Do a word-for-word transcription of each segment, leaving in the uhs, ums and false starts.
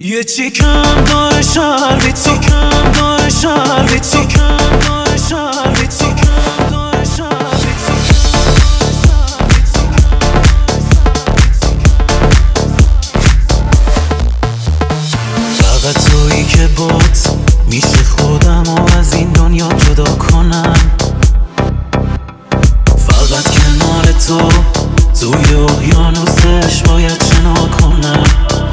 یه چیکم داره شربی تو کم داره شربی تو کم داره شربی تو کم داره شربی تو فقط تویی که بات میشه خودم و از این دنیا جدا کنم. فقط کنار تو توی اقیانوسش باید شنا کنم.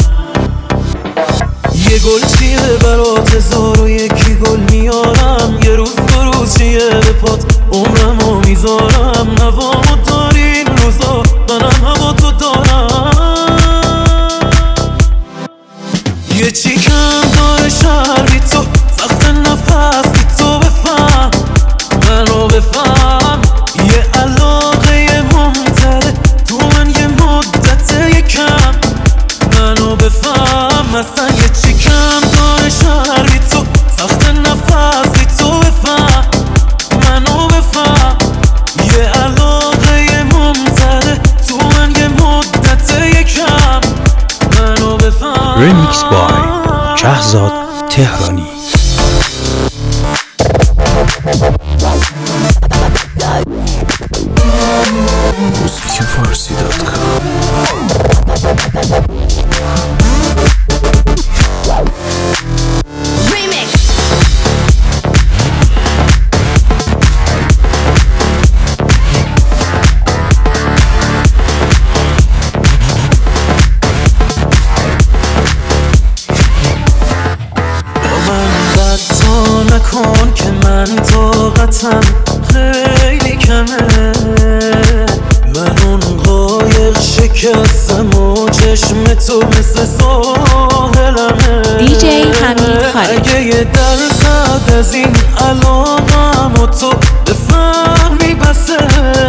یه گل چیه برات هزار و یکی گل میارم. یه روز دو روز چیه به پات عمرمو میذارم. هوامو داری این روزا منم هوا تو دارم. یه چیکم داره شربی تو سخت نفس بی تو بفهم منو بفهم. یه علاقه ممتده تو من یه مدت یکم منو بفهم. مثلا یه چیکم داره شربی تو سخت نفس بی تو بفهم منو بفهم. یه علاقه ممتده تو من یه مدت یکم منو بفهم. ریمیکس بای شهزاد تهرانی. موسیک فارسی دات کام. نکن که من طاقتم خیلی کمه. من اون قایق شکستم و چشم تو مثل ساحلمه. دیجی حمید خالد. اگه یه درصد از این علاقم و تو بفهمی بسه.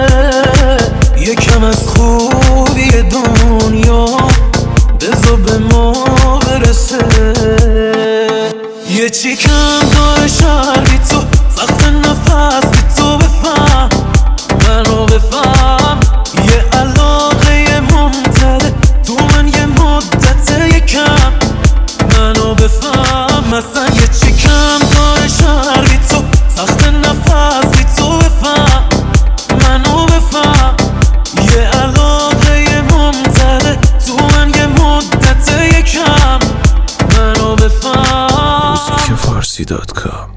یکم از خوبی دنیا بذار به ما برسه. یه چیکم داره شربی تو سخت نفس بی تو بفهم منو بفهم. یه علاقه ممتده تو من یه مدت یکم منو بفهم. مثلا یه چیکم داره شربی تو سخت نفس بی تو بفهم منو بفهم. یه علاقه ممتده تو من یه مدت یکم منو بفهم. موسیک فارسی دات کام.